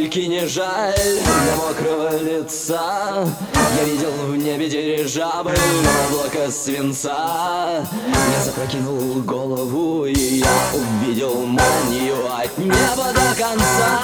капельки не жаль для мокрого лица. Я видел в небе дирижабль, облако свинца. Я запрокинул голову, и я увидел молнию от неба до конца.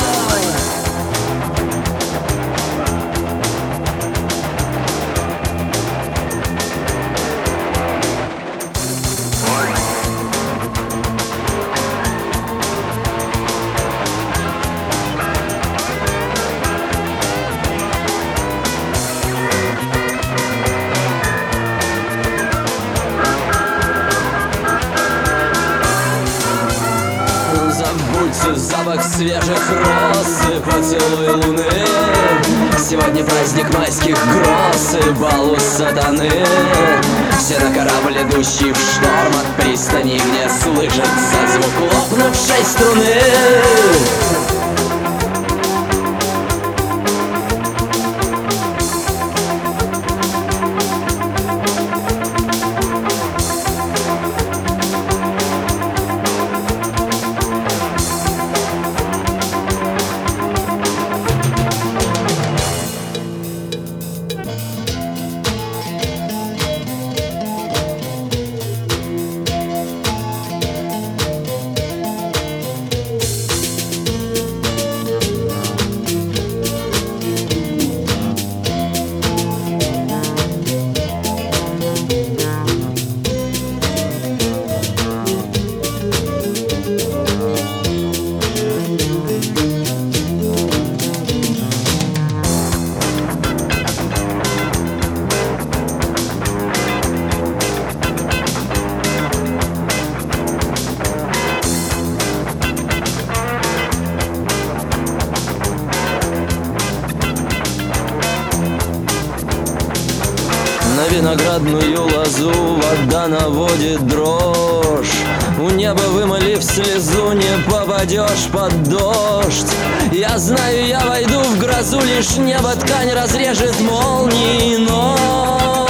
Запах свежих роз и поцелуй луны. Сегодня праздник майских гроз и бал у сатаны. Все на корабль, идущий в шторм от пристани, где слышится звук лопнувшей струны. На виноградную лозу вода наводит дрожь. У неба, вымолив слезу, не попадешь под дождь. Я знаю, я войду в грозу, лишь небо ткань разрежет молнией, но